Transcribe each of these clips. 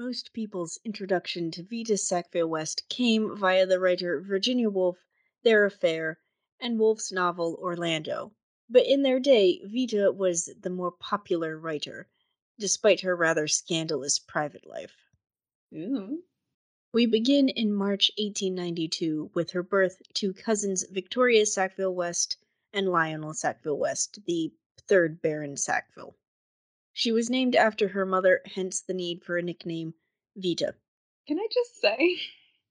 most people's introduction to Vita Sackville West came via the writer Virginia Woolf, Their Affair, and Woolf's novel Orlando. But in their day, Vita was the more popular writer, despite her rather scandalous private life. Ooh. We begin in March 1892 with her birth to cousins Victoria Sackville West and Lionel Sackville West, the third Baron Sackville. She was named after her mother, hence the need for a nickname, Vita. Can I just say,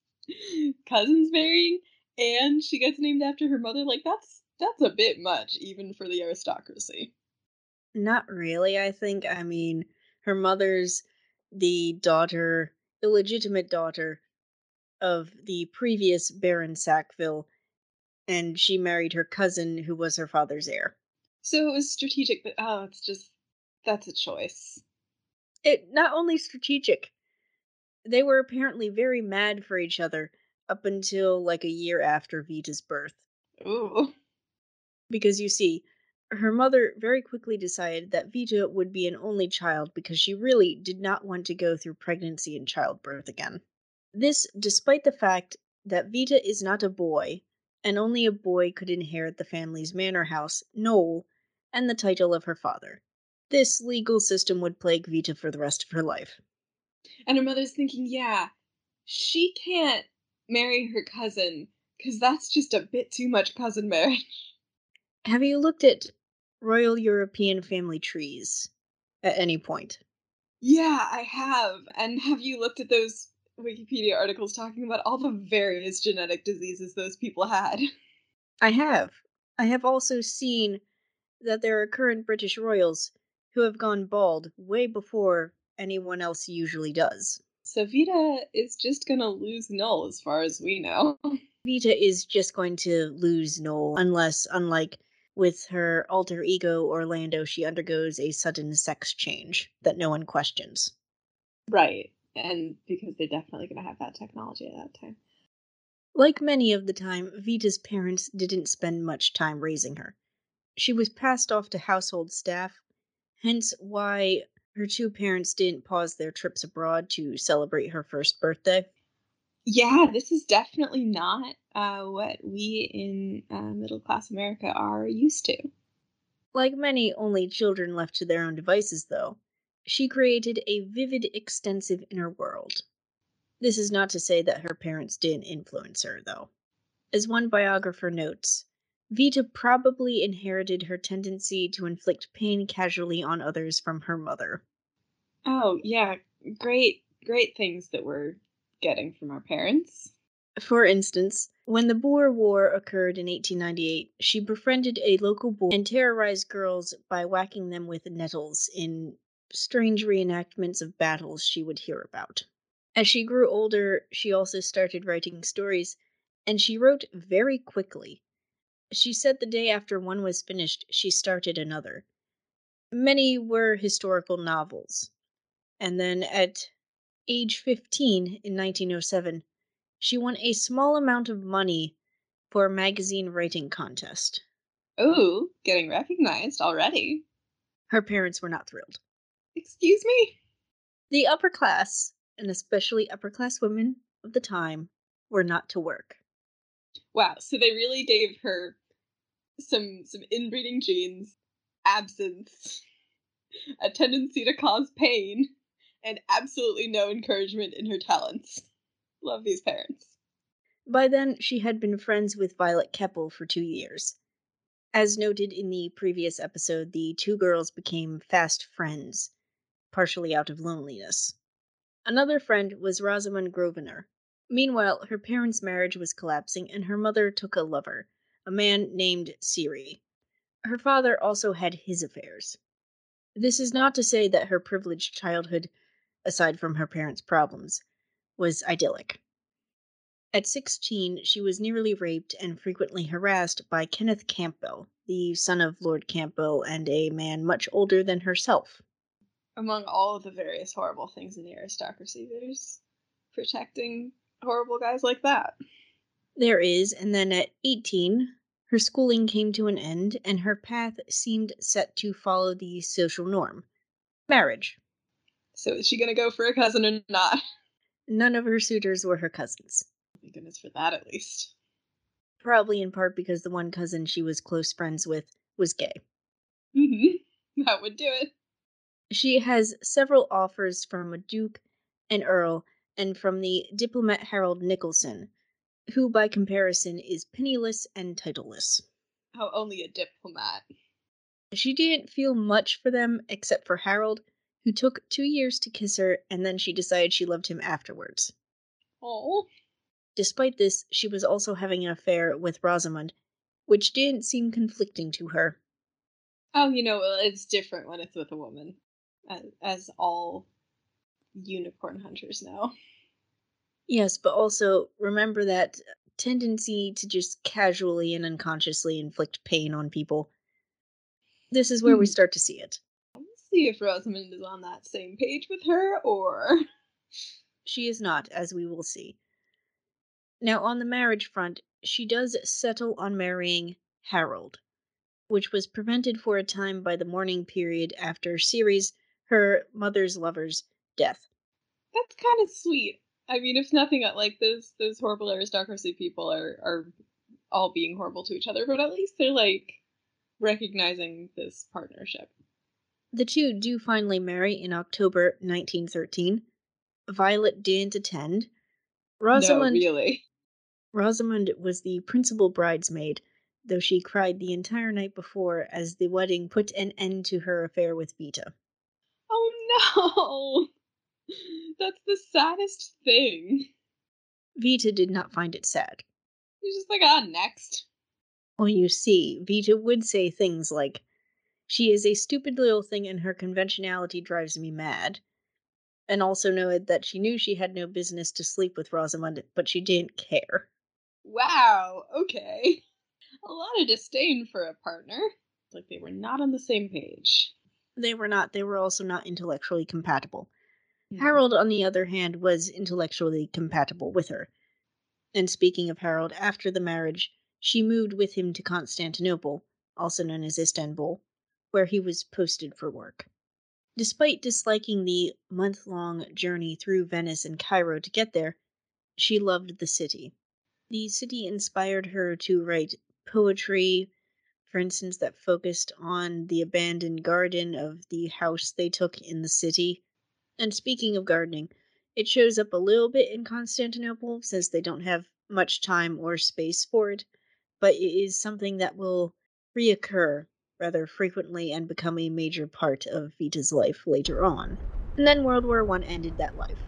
cousins marrying and she gets named after her mother? Like that's a bit much, even for the aristocracy. Not really, I think. I mean, her mother's the daughter, illegitimate daughter of the previous Baron Sackville, and she married her cousin who was her father's heir. So it was strategic, but that's a choice. It not only strategic, they were apparently very mad for each other up until like a year after Vita's birth. Ooh. Because you see, her mother very quickly decided that Vita would be an only child because she really did not want to go through pregnancy and childbirth again. This despite the fact that Vita is not a boy, and only a boy could inherit the family's manor house, Knoll, and the title of her father. This legal system would plague Vita for the rest of her life. And her mother's thinking, yeah, she can't marry her cousin because that's just a bit too much cousin marriage. Have you looked at Royal European family trees at any point? Yeah, I have. And have you looked at those Wikipedia articles talking about all the various genetic diseases those people had? I have. I have also seen that there are current British royals who have gone bald way before anyone else usually does. So Vita is just gonna lose Null as far as we know. Vita is just going to lose Noel unless, unlike with her alter ego Orlando, she undergoes a sudden sex change that no one questions. Right. And because they're definitely gonna have that technology at that time. Like many of the time, Vita's parents didn't spend much time raising her. She was passed off to household staff, hence why her two parents didn't pause their trips abroad to celebrate her first birthday. Yeah, this is definitely not what we in middle class America are used to. Like many only children left to their own devices, though, she created a vivid, extensive inner world. This is not to say that her parents didn't influence her, though. As one biographer notes, Vita probably inherited her tendency to inflict pain casually on others from her mother. Oh, yeah, great things that we're getting from our parents. For instance, when the Boer War occurred in 1898, she befriended a local boy and terrorized girls by whacking them with nettles in strange reenactments of battles she would hear about. As she grew older, she also started writing stories, and she wrote very quickly. She said the day after one was finished, she started another. Many were historical novels. And then at age 15 in 1907, she won a small amount of money for a magazine writing contest. Ooh, getting recognized already. Her parents were not thrilled. Excuse me? The upper class, and especially upper class women of the time, were not to work. Wow, so they really gave her some inbreeding genes, absence, a tendency to cause pain, and absolutely no encouragement in her talents. Love these parents. By then, she had been friends with Violet Keppel for 2 years. As noted in the previous episode, the two girls became fast friends, partially out of loneliness. Another friend was Rosamund Grosvenor. Meanwhile, her parents' marriage was collapsing and her mother took a lover, a man named Siri. Her father also had his affairs. This is not to say that her privileged childhood, aside from her parents' problems, was idyllic. At 16, she was nearly raped and frequently harassed by Kenneth Campbell, the son of Lord Campbell and a man much older than herself. Among all of the various horrible things in the aristocracy, there's protecting horrible guys like that. There is, and then at 18, her schooling came to an end and her path seemed set to follow the social norm marriage. So is she gonna go for a cousin or not? None of her suitors were her cousins. Thank goodness for that, at least. Probably in part because the one cousin she was close friends with was gay. That would do it. She has several offers from a duke, an earl, and from the diplomat Harold Nicholson, who by comparison is penniless and titleless. Oh, only a diplomat. She didn't feel much for them except for Harold, who took 2 years to kiss her and then she decided she loved him afterwards. Oh. Despite this, she was also having an affair with Rosamund, which didn't seem conflicting to her. Oh, well, it's different when it's with a woman, as all unicorn hunters know. Yes, but also remember that tendency to just casually and unconsciously inflict pain on people. This is where we Hmm. start to see it. Let's see if Rosamund is on that same page with her, or She is not, as we will see. Now, on the marriage front, she does settle on marrying Harold, which was prevented for a time by the mourning period after Ceres, her mother's lover's, death. that's kind of sweet. I mean, if nothing, like those horrible aristocracy people are all being horrible to each other, but at least they're like recognizing this partnership. The two do finally marry in October 1913. Violet didn't attend. No, Rosamund really. Rosamund was the principal bridesmaid, though she cried the entire night before as the wedding put an end to her affair with Vita. Oh no, that's the saddest thing. Vita did not find it sad. He's just like, next. Well, you see, Vita would say things like, "She is a stupid little thing and her conventionality drives me mad," and also noted that she knew she had no business to sleep with Rosamund, but she didn't care. Wow. Okay. A lot of disdain for a partner. It's like they were not on the same page. They were not, they were also not intellectually compatible. Hmm. Harold, on the other hand, was intellectually compatible with her. And speaking of Harold, after the marriage, she moved with him to Constantinople, also known as Istanbul, where he was posted for work. Despite disliking the month long journey through Venice and Cairo to get there, she loved the city. The city inspired her to write poetry, for instance, that focused on the abandoned garden of the house they took in the city. And speaking of gardening, it shows up a little bit in Constantinople since they don't have much time or space for it, but it is something that will reoccur rather frequently and become a major part of Vita's life later on. And then World War One ended that life.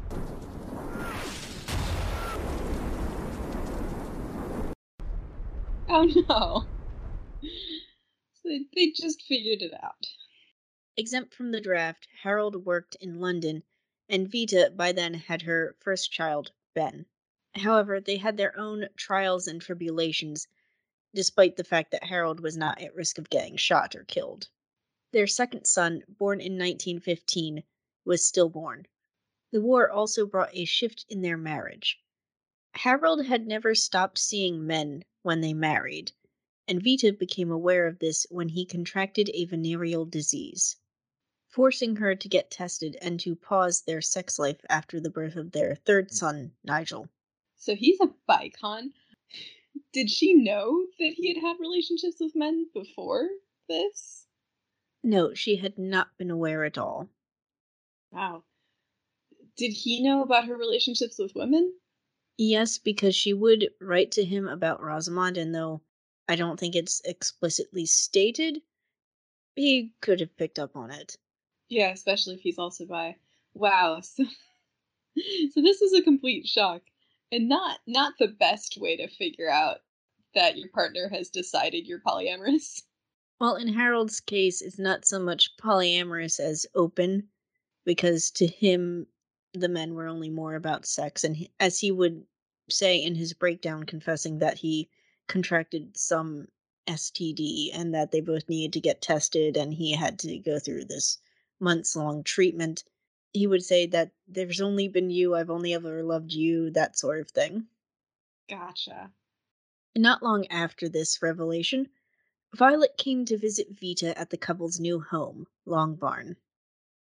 Oh no. So they just figured it out. Exempt from the draft, Harold worked in London, and Vita by then had her first child, Ben. However, they had their own trials and tribulations, despite the fact that Harold was not at risk of getting shot or killed. Their second son, born in 1915, was stillborn. The war also brought a shift in their marriage. Harold had never stopped seeing men when they married, and Vita became aware of this when he contracted a venereal disease, forcing her to get tested and to pause their sex life after the birth of their third son, Nigel. So he's a bicon. Did she know that he had had relationships with men before this? No, she had not been aware at all. Wow. Did he know about her relationships with women? Yes, because she would write to him about Rosamond, and though I don't think it's explicitly stated, he could have picked up on it. Yeah, especially if he's also bi. Wow. So this is a complete shock, and not the best way to figure out that your partner has decided you're polyamorous. Well, in Harold's case, it's not so much polyamorous as open, because to him, the men were only more about sex, and as he would say in his breakdown, confessing that he contracted some STD and that they both needed to get tested, and he had to go through this months long treatment. He would say that there's only been you, I've only ever loved you, that sort of thing. Gotcha. Not long after this revelation, Violet came to visit Vita at the couple's new home, Longbarn.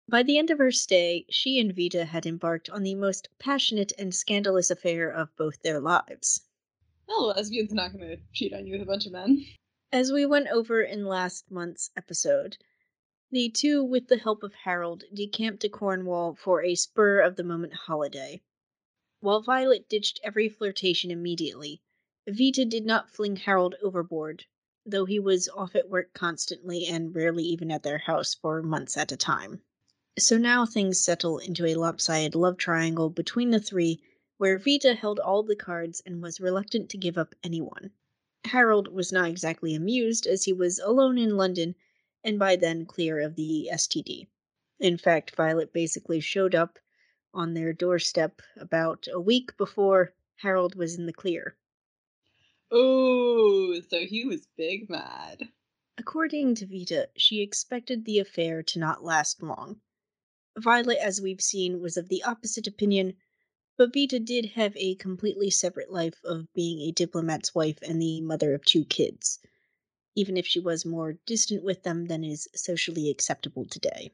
By the end of her stay, she and Vita had embarked on the most passionate and scandalous affair of both their lives. Oh, a lesbian's not gonna cheat on you with a bunch of men. As we went over in last month's episode, the two, with the help of Harold, decamped to Cornwall for a spur of the moment holiday. While Violet ditched every flirtation immediately, Vita did not fling Harold overboard, though he was off at work constantly and rarely even at their house for months at a time. So now things settle into a lopsided love triangle between the three, where Vita held all the cards and was reluctant to give up anyone. Harold was not exactly amused, as he was alone in London and by then clear of the STD. In fact, Violet basically showed up on their doorstep about a week before Harold was in the clear. Oh, so he was big mad. According to Vita, she expected the affair to not last long. Violet, as we've seen, was of the opposite opinion, but Vita did have a completely separate life of being a diplomat's wife and the mother of two kids, even if she was more distant with them than is socially acceptable today.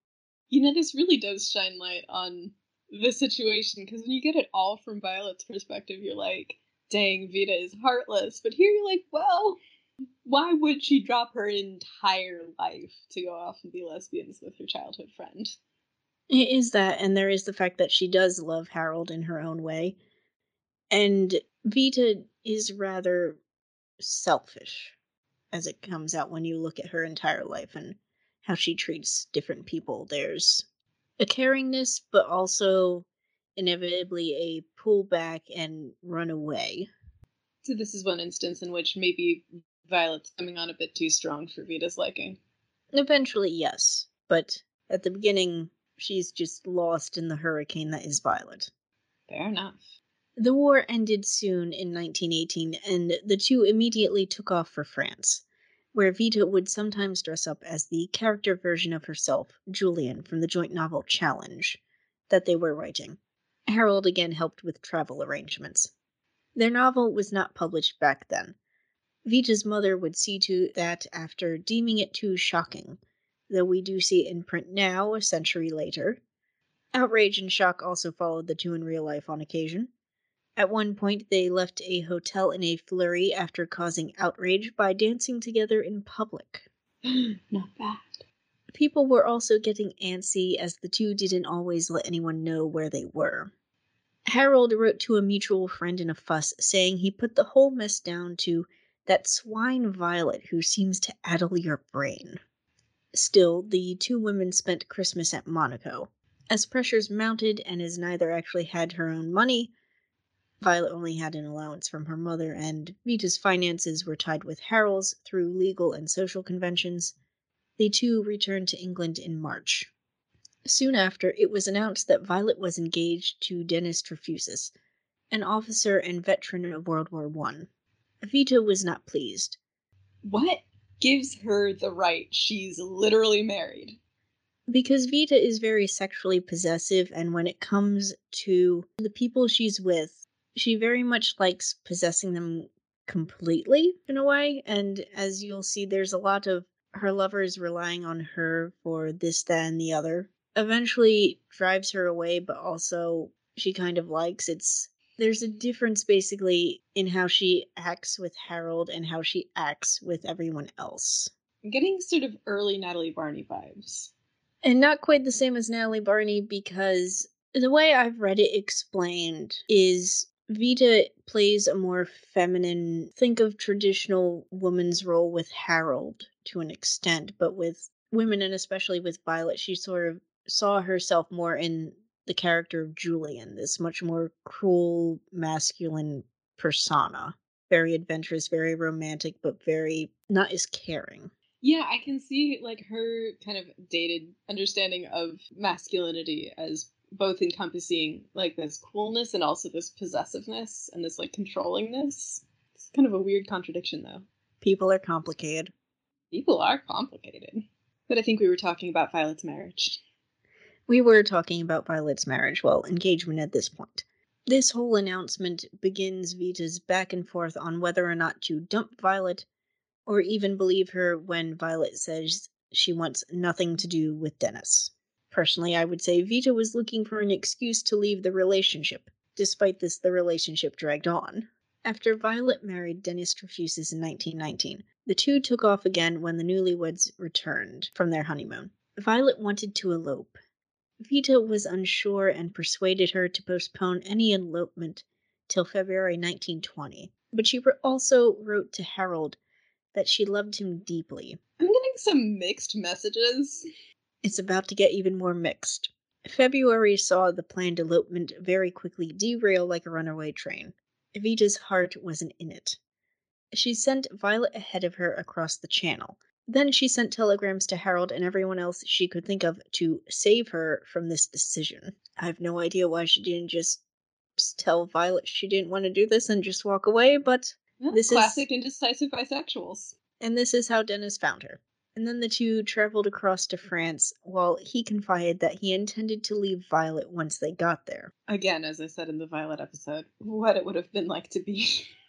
This really does shine light on the situation because when you get it all from Violet's perspective, you're like, dang, Vita is heartless. But here you're like, well, why would she drop her entire life to go off and be lesbians with her childhood friend? It is that, and there is the fact that she does love Harold in her own way. And Vita is rather selfish as it comes out when you look at her entire life and how she treats different people. There's a caringness, but also inevitably a pullback and run away. So this is one instance in which maybe Violet's coming on a bit too strong for Vita's liking. Eventually, yes, but at the beginning, she's just lost in the hurricane that is Violet. Fair enough. The war ended soon in 1918, and the two immediately took off for France, where Vita would sometimes dress up as the character version of herself, Julian, from the joint novel Challenge, that they were writing. Harold again helped with travel arrangements. Their novel was not published back then. Vita's mother would see to that after deeming it too shocking, though we do see it in print now, a century later. Outrage and shock also followed the two in real life on occasion. At one point, they left a hotel in a flurry after causing outrage by dancing together in public. Not bad. People were also getting antsy as the two didn't always let anyone know where they were. Harold wrote to a mutual friend in a fuss, saying he put the whole mess down to that swine Violet who seems to addle your brain. Still, the two women spent Christmas at Monaco. As pressures mounted, and as neither actually had her own money, Violet only had an allowance from her mother, and Vita's finances were tied with Harold's through legal and social conventions. The two returned to England in March. Soon after, it was announced that Violet was engaged to Dennis Trefusis, an officer and veteran of World War I. Vita was not pleased. What gives her the right? She's literally married. Because Vita is very sexually possessive, and when it comes to the people she's with, she very much likes possessing them completely, in a way. And as you'll see, there's a lot of her lovers relying on her for this, that, and the other. Eventually drives her away, but also she kind of likes. There's a difference basically in how she acts with Harold and how she acts with everyone else. I'm getting sort of early Natalie Barney vibes. And not quite the same as Natalie Barney, because the way I've read it explained is Vita plays a more feminine, think of traditional woman's role with Harold to an extent, but with women and especially with Violet, she sort of saw herself more in the character of Julian, this much more cruel, masculine persona. Very adventurous, very romantic, but very not as caring. Yeah, I can see like her kind of dated understanding of masculinity as both encompassing like this coolness and also this possessiveness and this like controllingness. It's kind of a weird contradiction though. People are complicated. People are complicated. But I think we were talking about Violet's marriage. We were talking about Violet's marriage, well, engagement at this point. This whole announcement begins Vita's back and forth on whether or not to dump Violet, or even believe her when Violet says she wants nothing to do with Dennis. Personally, I would say Vita was looking for an excuse to leave the relationship. Despite this, the relationship dragged on. After Violet married Dennis Trefusis in 1919, the two took off again when the newlyweds returned from their honeymoon. Violet wanted to elope. Vita was unsure and persuaded her to postpone any elopement till February 1920, but she also wrote to Harold that she loved him deeply. I'm getting some mixed messages. It's about to get even more mixed. February saw the planned elopement very quickly derail like a runaway train. Vita's heart wasn't in it. She sent Violet ahead of her across the channel. Then she sent telegrams to Harold and everyone else she could think of to save her from this decision. I have no idea why she didn't just tell Violet she didn't want to do this and just walk away, but this classic indecisive bisexuals. And this is how Dennis found her. And then the two traveled across to France while he confided that he intended to leave Violet once they got there. Again, as I said in the Violet episode, what it would have been like to be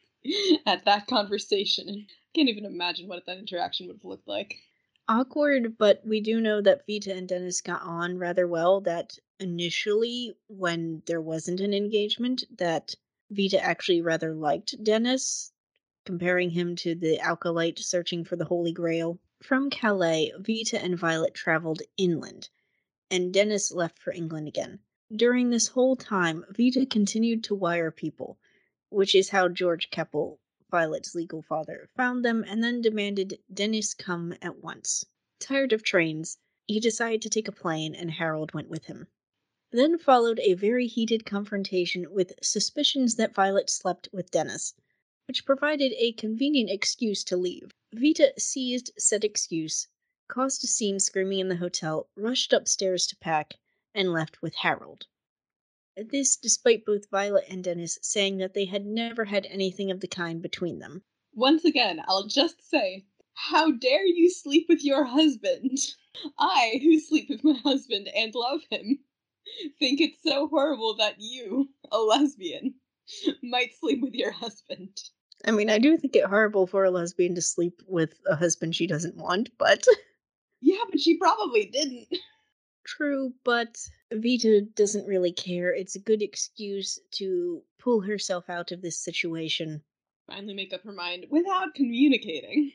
at that conversation. I can't even imagine what that interaction would have looked like. Awkward, but we do know that Vita and Dennis got on rather well, that initially, when there wasn't an engagement, that Vita actually rather liked Dennis, comparing him to the acolyte searching for the Holy Grail. From Calais, Vita and Violet traveled inland, and Dennis left for England again. During this whole time, Vita continued to wire people, which is how George Keppel, Violet's legal father, found them and then demanded Dennis come at once. Tired of trains, he decided to take a plane and Harold went with him. Then followed a very heated confrontation with suspicions that Violet slept with Dennis, which provided a convenient excuse to leave. Vita seized said excuse, caused a scene screaming in the hotel, rushed upstairs to pack, and left with Harold. This despite both Violet and Dennis saying that they had never had anything of the kind between them. Once again, I'll just say, how dare you sleep with your husband? I, who sleep with my husband and love him, think it's so horrible that you, a lesbian, might sleep with your husband. I mean, I do think it horrible for a lesbian to sleep with a husband she doesn't want, but... Yeah, but she probably didn't. True, but Vita doesn't really care. It's a good excuse to pull herself out of this situation. Finally make up her mind without communicating.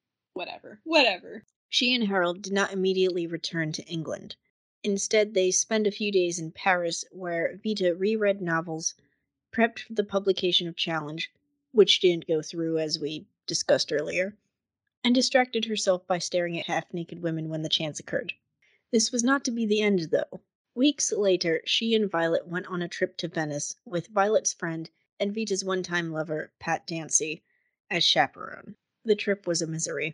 Whatever. She and Harold did not immediately return to England. Instead, they spent a few days in Paris, where Vita reread novels, prepped for the publication of Challenge, which didn't go through as we discussed earlier, and distracted herself by staring at half-naked women when the chance occurred. This was not to be the end, though. Weeks later, she and Violet went on a trip to Venice with Violet's friend and Vita's one-time lover, Pat Dancy, as chaperone. The trip was a misery.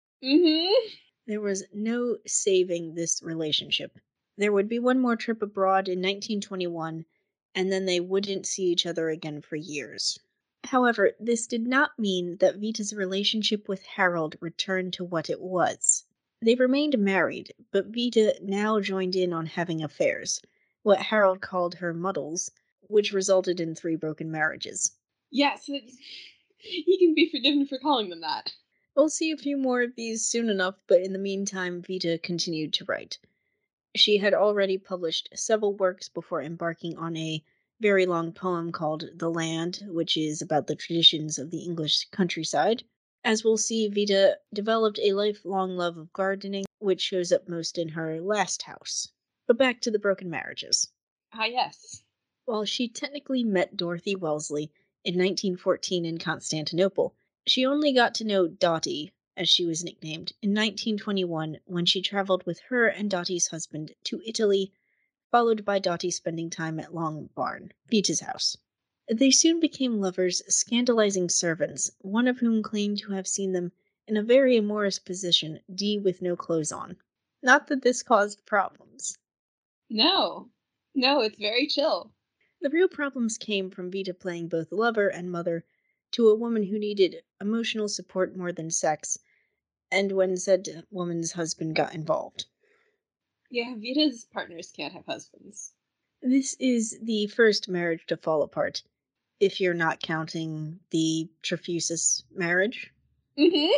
There was no saving this relationship. There would be one more trip abroad in 1921, and then they wouldn't see each other again for years. However, this did not mean that Vita's relationship with Harold returned to what it was. They remained married, but Vita now joined in on having affairs, what Harold called her muddles, which resulted in 3 broken marriages. Yes, he can be forgiven for calling them that. We'll see a few more of these soon enough, but in the meantime, Vita continued to write. She had already published several works before embarking on a very long poem called The Land, which is about the traditions of the English countryside. As we'll see, Vita developed a lifelong love of gardening, which shows up most in her last house. But back to the broken marriages. Ah, yes. While she technically met Dorothy Wellesley in 1914 in Constantinople, she only got to know Dottie, as she was nicknamed, in 1921 when she traveled with her and Dottie's husband to Italy, followed by Dottie spending time at Longbarn, Vita's house. They soon became lovers, scandalizing servants, one of whom claimed to have seen them in a very amorous position, with no clothes on. Not that this caused problems. No, it's very chill. The real problems came from Vita playing both lover and mother to a woman who needed emotional support more than sex, and when said woman's husband got involved. Yeah, Vita's partners can't have husbands. This is the first marriage to fall apart, if you're not counting the Trefusis marriage.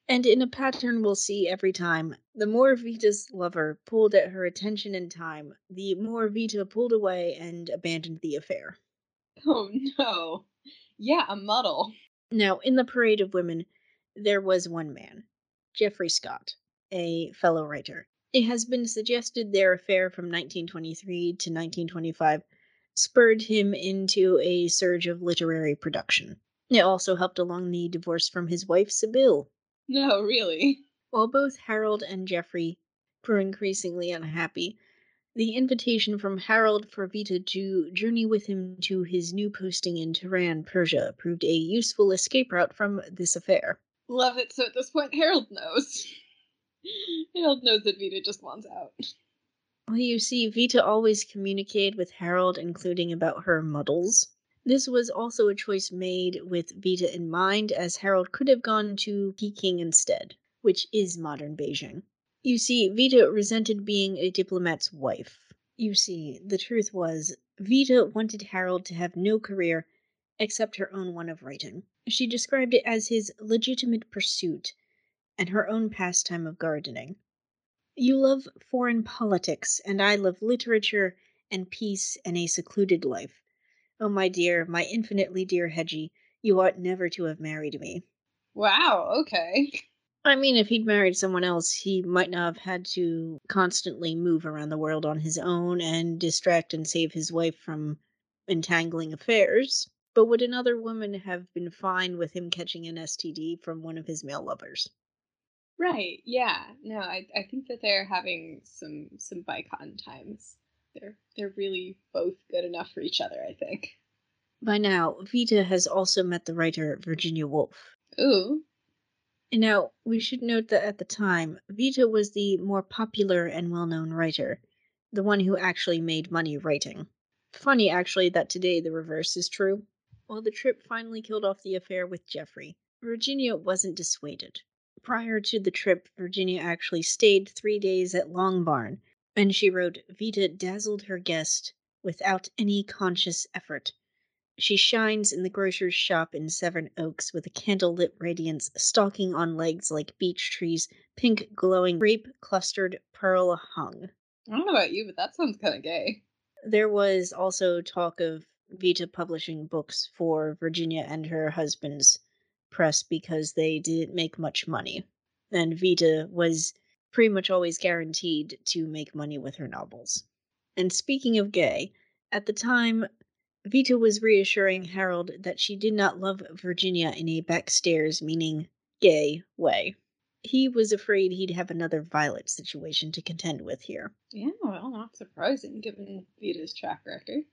And in a pattern we'll see every time, the more Vita's lover pulled at her attention and time, the more Vita pulled away and abandoned the affair. Oh no. Yeah, a muddle. Now, in the parade of women, there was one man, Geoffrey Scott, a fellow writer. It has been suggested their affair from 1923 to 1925 spurred him into a surge of literary production. It also helped along the divorce from his wife, Sibylle. No, really. While both Harold and Geoffrey grew increasingly unhappy, the invitation from Harold for Vita to journey with him to his new posting in Tehran, Persia, proved a useful escape route from this affair. Love it. So at this point, Harold knows. Harold knows that Vita just wants out. Well, you see, Vita always communicated with Harold, including about her muddles. This was also a choice made with Vita in mind, as Harold could have gone to Peking instead, which is modern Beijing. You see, Vita resented being a diplomat's wife. You see, the truth was, Vita wanted Harold to have no career except her own one of writing. She described it as his legitimate pursuit and her own pastime of gardening. You love foreign politics, and I love literature and peace and a secluded life. Oh, my dear, my infinitely dear Hedgie, you ought never to have married me. Wow, okay. I mean, if he'd married someone else, he might not have had to constantly move around the world on his own and distract and save his wife from entangling affairs. But would another woman have been fine with him catching an STD from one of his male lovers? Right, yeah. No, I think that they're having some bicon times. They're really both good enough for each other, I think. By now, Vita has also met the writer Virginia Woolf. Ooh. Now, we should note that at the time, Vita was the more popular and well known writer, the one who actually made money writing. Funny, actually, that today the reverse is true. While the trip finally killed off the affair with Geoffrey, Virginia wasn't dissuaded. Prior to the trip, Virginia actually stayed 3 days at Longbarn, and she wrote, Vita dazzled her guest without any conscious effort. She shines in the grocer's shop in Severn Oaks with a candle-lit radiance stalking on legs like beech trees, pink glowing grape clustered pearl hung. I don't know about you, but that sounds kind of gay. There was also talk of Vita publishing books for Virginia and her husband's press because they didn't make much money. And Vita was pretty much always guaranteed to make money with her novels. And speaking of gay, at the time, Vita was reassuring Harold that she did not love Virginia in a backstairs, meaning gay, way. He was afraid he'd have another Violet situation to contend with here. Yeah, well, not surprising given Vita's track record.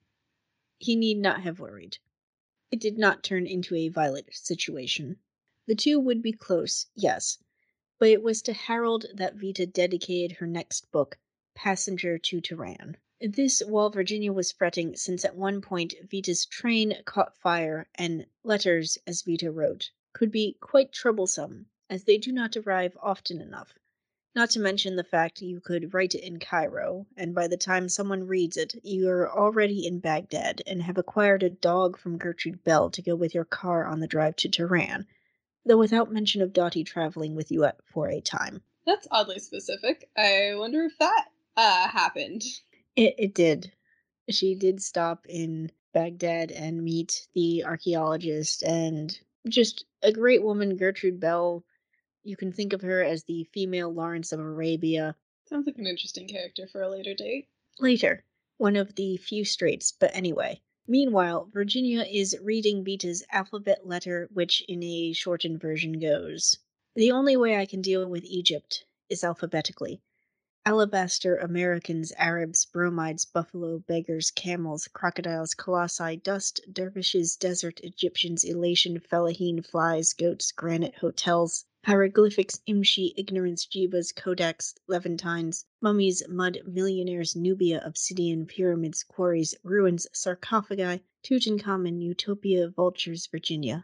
He need not have worried. It did not turn into a Violet situation. The two would be close, yes, but it was to Harold that Vita dedicated her next book, Passenger to Tehran. This while Virginia was fretting, since at one point Vita's train caught fire, and letters, as Vita wrote, could be quite troublesome, as they do not arrive often enough. Not to mention the fact you could write it in Cairo, and by the time someone reads it, you're already in Baghdad and have acquired a dog from Gertrude Bell to go with your car on the drive to Tehran, though without mention of Dottie traveling with you for a time. That's oddly specific. I wonder if that happened. It did. She did stop in Baghdad and meet the archaeologist, and just a great woman, Gertrude Bell. You can think of her as the female Lawrence of Arabia. Sounds like an interesting character for a later date. Later, one of the few straights, but anyway. Meanwhile, Virginia is reading Vita's alphabet letter, which in a shortened version goes, the only way I can deal with Egypt is alphabetically. Alabaster, Americans, Arabs, bromides, buffalo, beggars, camels, crocodiles, colossi, dust, dervishes, desert, Egyptians, elation, fellaheen, flies, goats, granite, hotels, hieroglyphics, imshi, ignorance, jivas, kodaks, levantines, mummies, mud, millionaires, Nubia, obsidian, pyramids, quarries, ruins, sarcophagi, Tutankhamun, utopia, vultures, Virginia.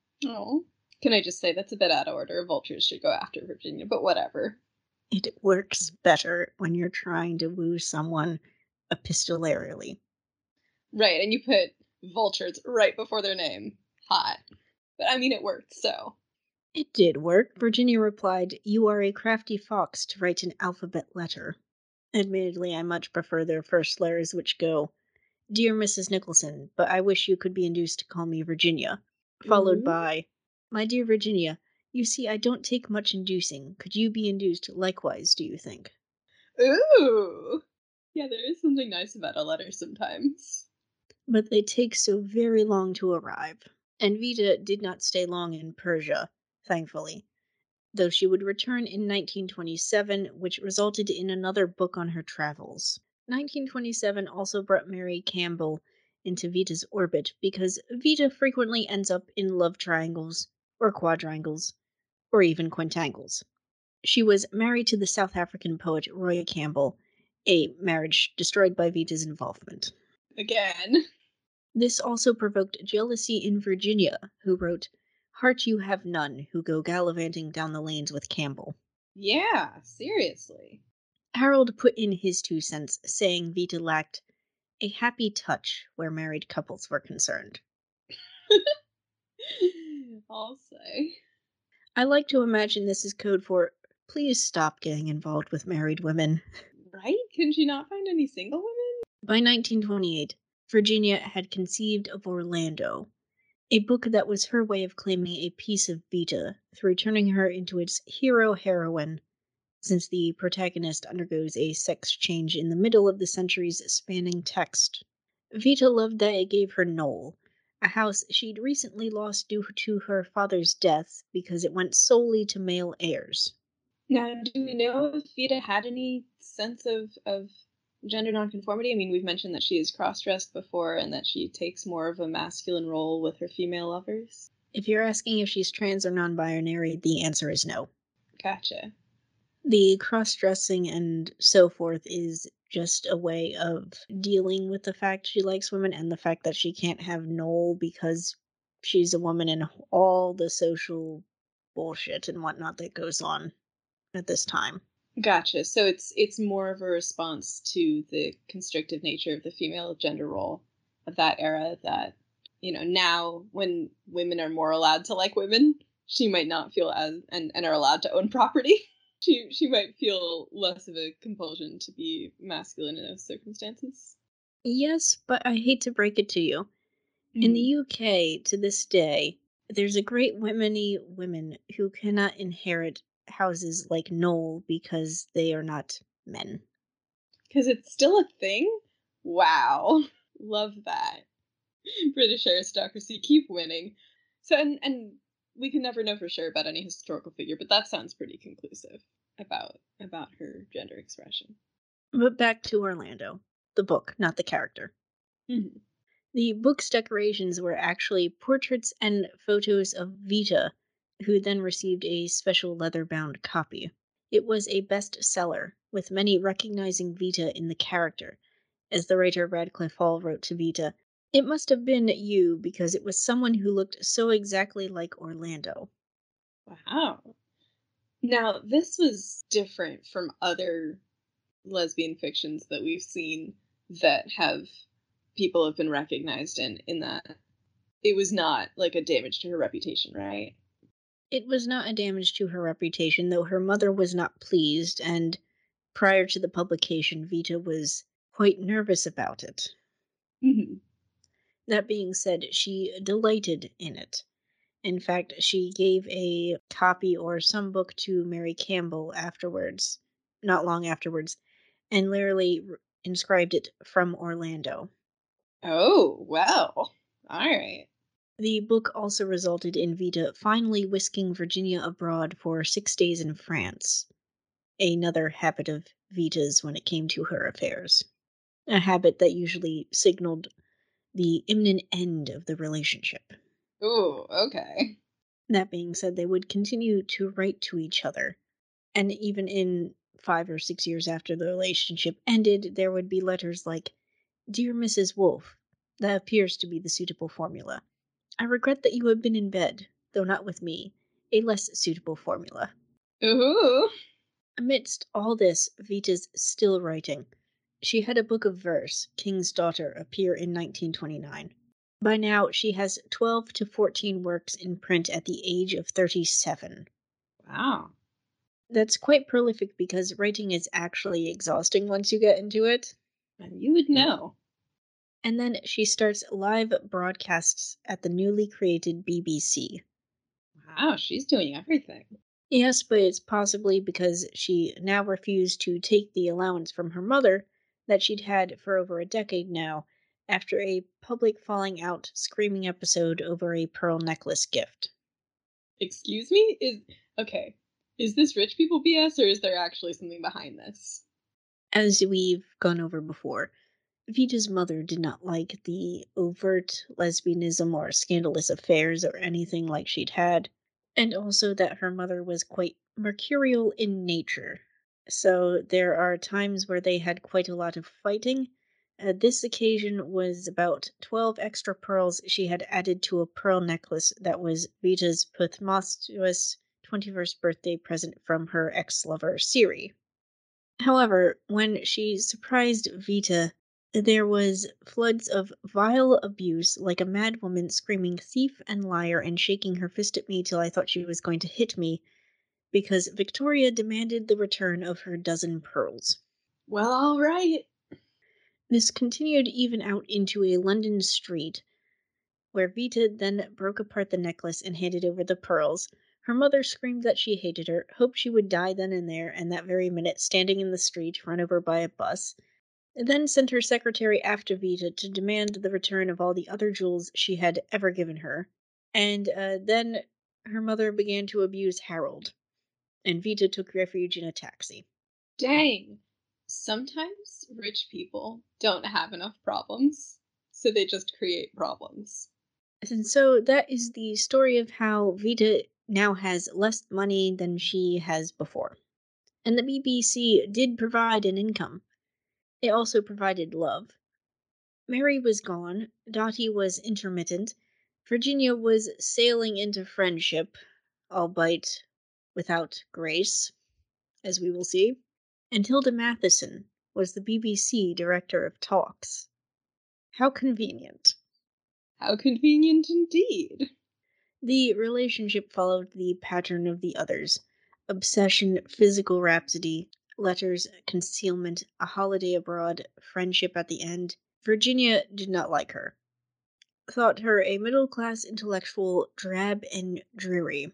Oh. Can I just say that's a bit out of order? Vultures should go after Virginia, but whatever. It works better when you're trying to woo someone epistolarily. Right, and you put vultures right before their name. Hot. But I mean, it worked, so. It did work. Virginia replied, "You are a crafty fox to write an alphabet letter." Admittedly, I much prefer their first letters, which go, "Dear Mrs. Nicholson, but I wish you could be induced to call me Virginia," followed Ooh. by, "My dear Virginia, you see I don't take much inducing. Could you be induced likewise, do you think?" Ooh. Yeah, there is something nice about a letter sometimes. But they take so very long to arrive. And Vita did not stay long in Persia, thankfully, though she would return in 1927, which resulted in another book on her travels. 1927 also brought Mary Campbell into Vita's orbit because Vita frequently ends up in love triangles, or quadrangles, or even quintangles. She was married to the South African poet Roy Campbell, a marriage destroyed by Vita's involvement. Again. This also provoked jealousy in Virginia, who wrote, "Heart you have none who go gallivanting down the lanes with Campbell." Yeah, seriously. Harold put in his 2 cents, saying Vita lacked a happy touch where married couples were concerned. I'll say. I like to imagine this is code for, "Please stop getting involved with married women." Right? Can she not find any single women? By 1928, Virginia had conceived of Orlando, a book that was her way of claiming a piece of Vita through turning her into its hero heroine, since the protagonist undergoes a sex change in the middle of the century's spanning text. Vita loved that it gave her Knoll, a house she'd recently lost due to her father's death because it went solely to male heirs. Now, do we know if Vita had any sense of gender nonconformity? I mean, we've mentioned that she is cross-dressed before and that she takes more of a masculine role with her female lovers. If you're asking if she's trans or non binary, the answer is no. Gotcha. The cross dressing and so forth is just a way of dealing with the fact she likes women and the fact that she can't have Noel because she's a woman and all the social bullshit and whatnot that goes on at this time. Gotcha. So it's more of a response to the constrictive nature of the female gender role of that era that, now when women are more allowed to like women, she might not feel as and are allowed to own property. She might feel less of a compulsion to be masculine in those circumstances. Yes, but I hate to break it to you. In the Mhm. UK, to this day, there's a great many women who cannot inherit houses like Noel because they are not men. 'Cause it's still a thing? Wow. Love that. British aristocracy, keep winning. So and we can never know for sure about any historical figure, but that sounds pretty conclusive about her gender expression. But back to Orlando. The book, not the character. Mhm. The book's decorations were actually portraits and photos of Vita, who then received a special leather bound copy. It was a bestseller, with many recognizing Vita in the character. As the writer Radcliffe Hall wrote to Vita, "It must have been you because it was someone who looked so exactly like Orlando." Wow. Now, this was different from other lesbian fictions that we've seen that have been recognized in that it was not like a damage to her reputation, right? It was not a damage to her reputation, though her mother was not pleased, and prior to the publication, Vita was quite nervous about it. Mhm. That being said, she delighted in it. In fact, she gave a copy or some book to Mary Campbell afterwards, not long afterwards, and literally inscribed it "From Orlando." Oh, well. Alright. The book also resulted in Vita finally whisking Virginia abroad for 6 days in France, another habit of Vita's when it came to her affairs. A habit that usually signaled the imminent end of the relationship. Ooh, okay. That being said, they would continue to write to each other, and even in 5 or 6 years after the relationship ended, there would be letters like, "Dear Mrs. Wolfe, that appears to be the suitable formula. I regret that you have been in bed, though not with me, a less suitable formula." Ooh. Amidst all this, Vita's still writing. She had a book of verse, King's Daughter, appear in 1929. By now, she has 12 to 14 works in print at the age of 37. Wow. That's quite prolific because writing is actually exhausting once you get into it. And you would know. And then she starts live broadcasts at the newly created BBC. Wow, she's doing everything. Yes, but it's possibly because she now refused to take the allowance from her mother that she'd had for over a decade now after a public falling out screaming episode over a pearl necklace gift. Excuse me? Okay. Is this rich people BS or is there actually something behind this? As we've gone over before, Vita's mother did not like the overt lesbianism or scandalous affairs or anything like she'd had, and also that her mother was quite mercurial in nature. So there are times where they had quite a lot of fighting. This occasion was about 12 extra pearls she had added to a pearl necklace that was Vita's posthumous 21st birthday present from her ex lover, Siri. However, when she surprised Vita, there was floods of vile abuse, like a mad woman screaming thief and liar and shaking her fist at me till I thought she was going to hit me, because Victoria demanded the return of her dozen pearls. Well, all right. This continued even out into a London street, where Vita then broke apart the necklace and handed over the pearls. Her mother screamed that she hated her, hoped she would die then and there, and that very minute, standing in the street, run over by a bus, and then sent her secretary after Vita to demand the return of all the other jewels she had ever given her. And then her mother began to abuse Harold, and Vita took refuge in a taxi. Dang. Sometimes rich people don't have enough problems, so they just create problems. And so that is the story of how Vita now has less money than she has before. And the BBC did provide an income. It also provided love. Mary was gone, Dottie was intermittent, Virginia was sailing into friendship, albeit without grace, as we will see, and Hilda Matheson was the BBC Director of Talks. How convenient. How convenient indeed. The relationship followed the pattern of the others: obsession, physical rhapsody, letters, concealment, a holiday abroad, friendship at the end. Virginia did not like her, thought her a middle class intellectual, drab and dreary.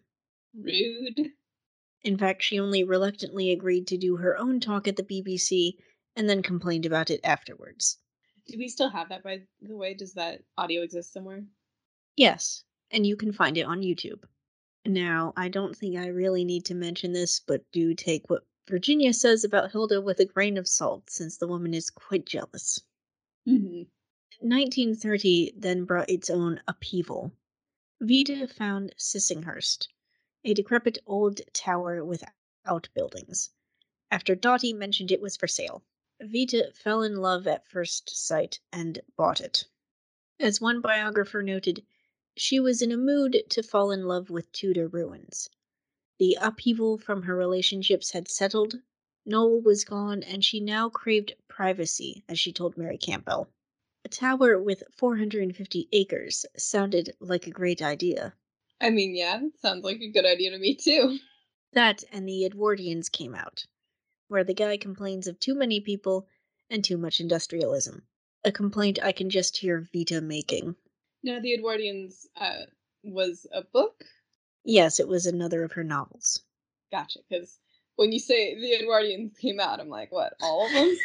Rude. In fact, she only reluctantly agreed to do her own talk at the BBC and then complained about it afterwards. Do we still have that, by the way? Does that audio exist somewhere? Yes, and you can find it on YouTube. Now, I don't think I really need to mention this, but do take what Virginia says about Hilda with a grain of salt, since the woman is quite jealous. Mm-hmm. 1930 then brought its own upheaval. Vida found Sissinghurst, a decrepit old tower with outbuildings. After Dottie mentioned it was for sale, Vita fell in love at first sight and bought it. As one biographer noted, she was in a mood to fall in love with Tudor ruins. The upheaval from her relationships had settled, Noel was gone, and she now craved privacy, as she told Mary Campbell. A tower with 450 acres sounded like a great idea. I mean, yeah, sounds like a good idea to me too. That and the Edwardians came out, where the guy complains of too many people and too much industrialism. A complaint I can just hear Vita making. Now, the Edwardians was a book? Yes, it was another of her novels. Gotcha, because when you say the Edwardians came out, I'm like, what, all of them?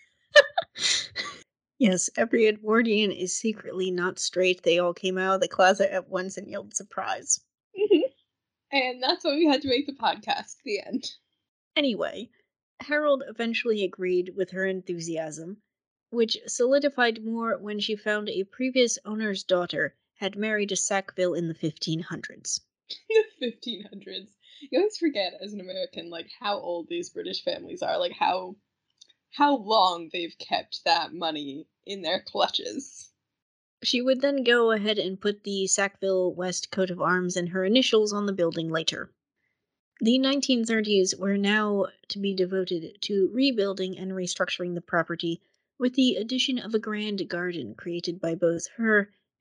Yes, every Edwardian is secretly not straight. They all came out of the closet at once and yelled surprise. And that's why we had to make the podcast, the end. Anyway, Harold eventually agreed with her enthusiasm, which solidified more when she found a previous owner's daughter had married a Sackville in the 1500s. The 1500s. You always forget as an American, like, how old these British families are, like, how long they've kept that money in their clutches. She would then go ahead and put the Sackville West coat of arms and her initials on the building later. The 1930s were now to be devoted to rebuilding and restructuring the property, with the addition of a grand garden created by both her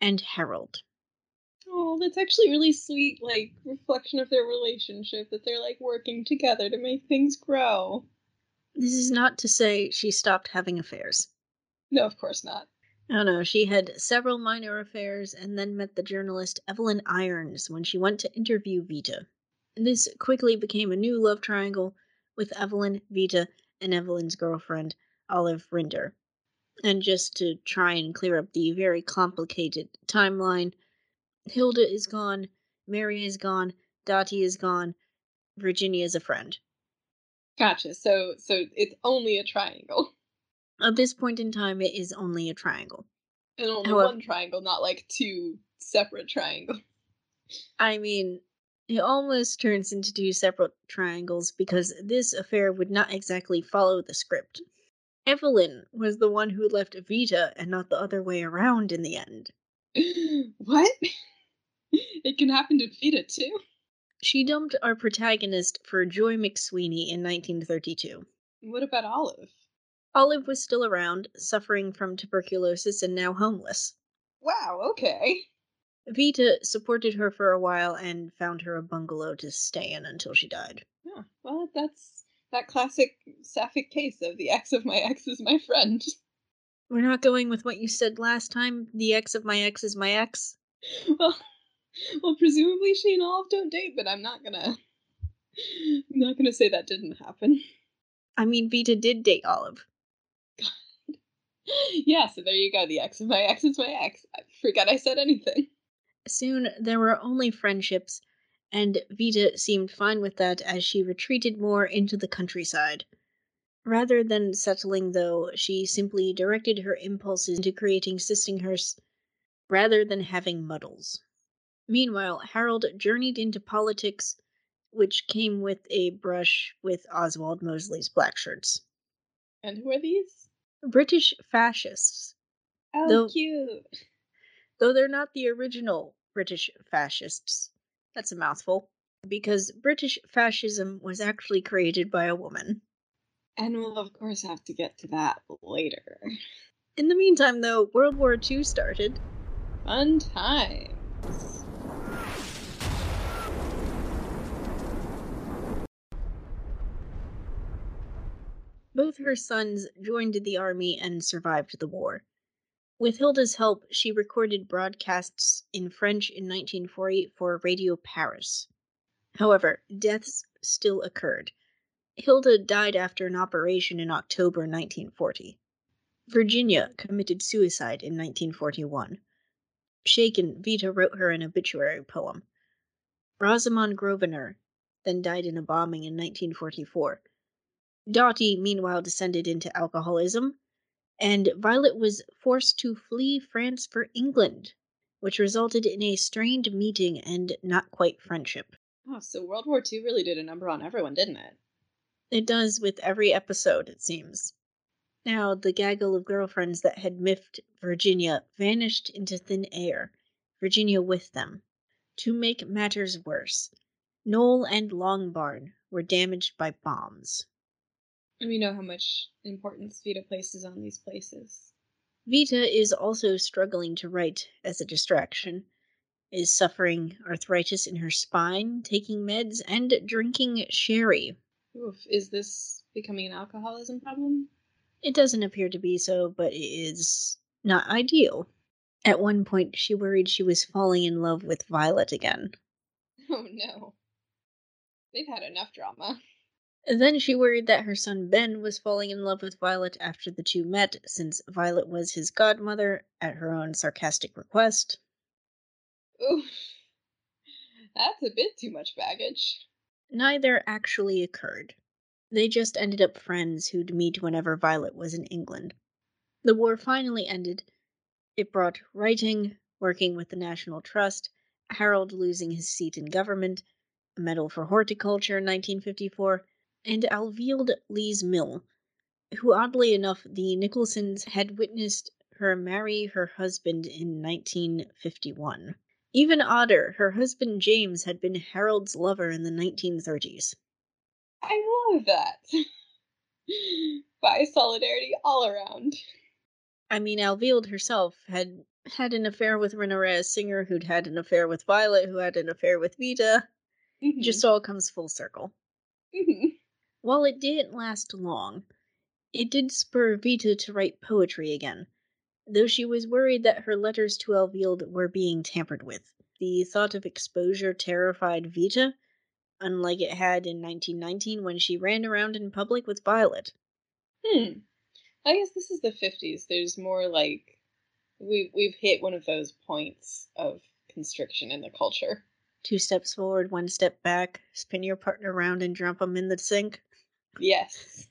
and Harold. Oh, that's actually really sweet, like, reflection of their relationship, that they're, like, working together to make things grow. This is not to say she stopped having affairs. No, of course not. Oh no, she had several minor affairs and then met the journalist Evelyn Irons when she went to interview Vita. This quickly became a new love triangle with Evelyn, Vita, and Evelyn's girlfriend, Olive Rinder. And just to try and clear up the very complicated timeline, Hilda is gone, Mary is gone, Dottie is gone, Virginia is a friend. Gotcha, so it's only a triangle. At this point in time, it is only a triangle. And only However, one triangle, not, like, 2 separate triangles. I mean, it almost turns into two separate triangles because this affair would not exactly follow the script. Evelyn was the one who left Vita and not the other way around in the end. What? It can happen to Vita too? She dumped our protagonist for Joy McSweeney in 1932. What about Olive? Olive was still around, suffering from tuberculosis and now homeless. Wow, okay. Vita supported her for a while and found her a bungalow to stay in until she died. Yeah, well, that's that classic sapphic case of the ex of my ex is my friend. We're not going with what you said last time, the ex of my ex is my ex. Well, well, presumably she and Olive don't date, but I'm not gonna say that didn't happen. I mean, Vita did date Olive. Yeah, so there you go. The ex of my ex is my ex. I forgot I said anything. Soon there were only friendships, and Vita seemed fine with that as she retreated more into the countryside. Rather than settling, though, she simply directed her impulses into creating Sissinghurst rather than having muddles. Meanwhile, Harold journeyed into politics, which came with a brush with Oswald Mosley's Blackshirts. And who are these? British fascists, Oh, though cute. though they're not the original British fascists. That's a mouthful. Because British fascism was actually created by a woman. And we'll of course have to get to that later. In the meantime, though, World War II started. Fun times. Both her sons joined the army and survived the war. With Hilda's help, she recorded broadcasts in French in 1940 for Radio Paris. However, deaths still occurred. Hilda died after an operation in October 1940. Virginia committed suicide in 1941. Shaken, Vita wrote her an obituary poem. Rosamond Grosvenor then died in a bombing in 1944. Dottie, meanwhile, descended into alcoholism, and Violet was forced to flee France for England, which resulted in a strained meeting and not quite friendship. Oh, so World War II really did a number on everyone, didn't it? It does with every episode, it seems. Now, the gaggle of girlfriends that had miffed Virginia vanished into thin air, Virginia with them. To make matters worse, Knoll and Longbarn were damaged by bombs. And we know how much importance Vita places on these places. Vita is also struggling to write as a distraction, is suffering arthritis in her spine, taking meds, and drinking sherry. Oof, is this becoming an alcoholism problem? It doesn't appear to be so, but it is not ideal. At one point, she worried she was falling in love with Violet again. Oh no. They've had enough drama. Then she worried that her son Ben was falling in love with Violet after the two met, since Violet was his godmother at her own sarcastic request. Oof. That's a bit too much baggage. Neither actually occurred. They just ended up friends who'd meet whenever Violet was in England. The war finally ended. It brought writing, working with the National Trust, Harold losing his seat in government, a medal for horticulture in 1954, and Alvild Lees Mill, who oddly enough the Nicholsons had witnessed her marry her husband in 1951. Even odder, her husband James had been Harold's lover in the 1930s. I love that. Bi solidarity all around. I mean, Alvild herself had had an affair with Rena Singer, who'd had an affair with Violet, who had an affair with Vita. It Mhm. just all comes full circle. Mhm. While it didn't last long, it did spur Vita to write poetry again, though she was worried that her letters to Elvield were being tampered with. The thought of exposure terrified Vita, unlike it had in 1919 when she ran around in public with Violet. Hmm. I guess this is the 50s. There's more like we've hit one of those points of constriction in the culture. 2 steps forward, 1 step back, spin your partner around and drop them in the sink. Yes.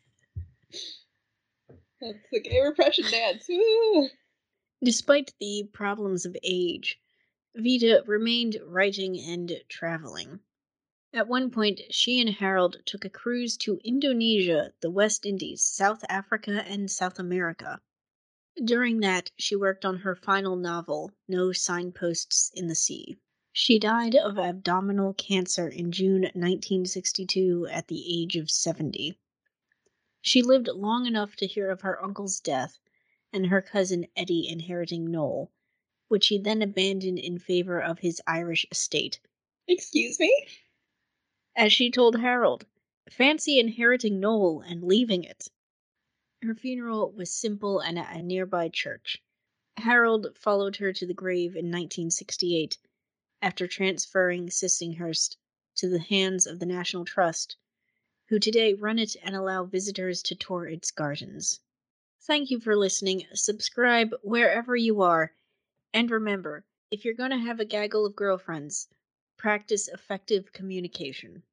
That's the gay repression dance. Woo! Despite the problems of age, Vita remained writing and traveling. At one point, she and Harold took a cruise to Indonesia, the West Indies, South Africa, and South America. During that, she worked on her final novel, No Signposts in the Sea. She died of abdominal cancer in June 1962 at the age of 70. She lived long enough to hear of her uncle's death and her cousin Eddie inheriting Noel, which he then abandoned in favor of his Irish estate. Excuse me? As she told Harold, fancy inheriting Noel and leaving it. Her funeral was simple and at a nearby church. Harold followed her to the grave in 1968 after transferring Sissinghurst to the hands of the National Trust, who today run it and allow visitors to tour its gardens. Thank you for listening. Subscribe wherever you are. And remember, if you're going to have a gaggle of girlfriends, practice effective communication.